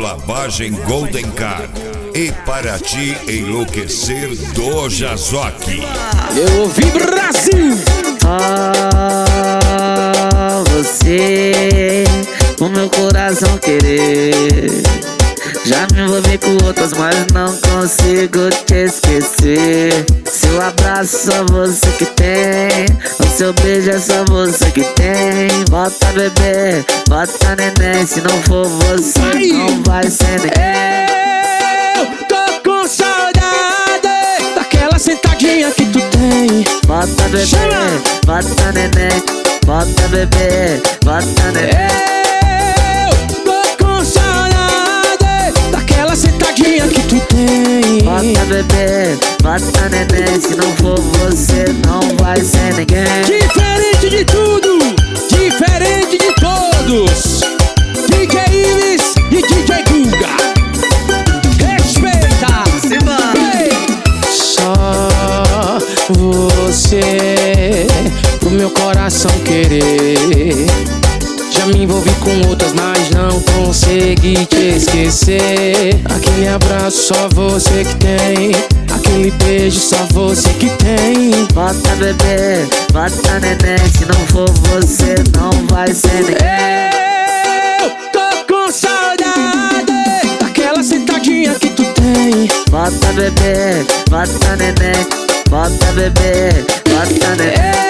lavagem Golden Car. E para te enlouquecer do Jazoque. Eu ouvi Brasil! Você, o meu coração querer. Já me envolvi com outras, mas não consigo te esquecer. Seu abraço só você que tem, o seu beijo é só você que tem. Bota bebê, bota neném, se não for você não vai ser ninguém. Eu tô com saudade daquela sentadinha que tu tem. Bota bebê, bota neném, bota bebê, bota neném. Que tu tem. Bota bebê, bota neném, se não for você não vai ser ninguém. Diferente de tudo, diferente de todos, DJ Ives e DJ Guga. Respeita. Só você pro meu coração querer. Já me envolvi com outras, mas não consegui te esquecer. Aquele abraço só você que tem, aquele beijo só você que tem. Bota bebê, bota neném, se não for você não vai ser ninguém. Eu tô com saudade daquela sentadinha que tu tem. Bota bebê, bota neném, bota bebê, bota neném.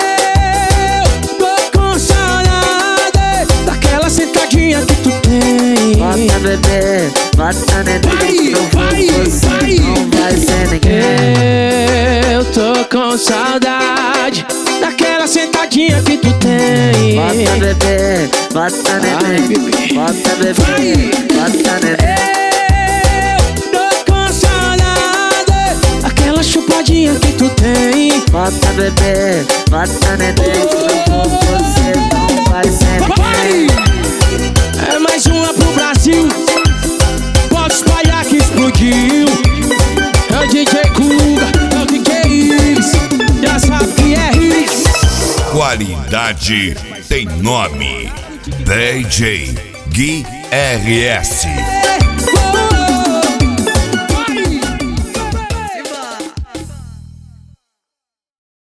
Que tu tem. Bota bebê, bota neném, não for você não vai ser ninguém. Eu tô com saudade daquela sentadinha que tu tem. Bota bebê, bota neném, bota bebê, bota neném. Eu tô com saudade daquela chupadinha que tu tem. Bota bebê, bota neném, se não for você não vai ser ninguém. É mais uma pro Brasil, pode espalhar que explodiu. É o DJ Guga, é o DJ Ives, já sabe que é Hits. Qualidade tem nome. DJ Gui RS.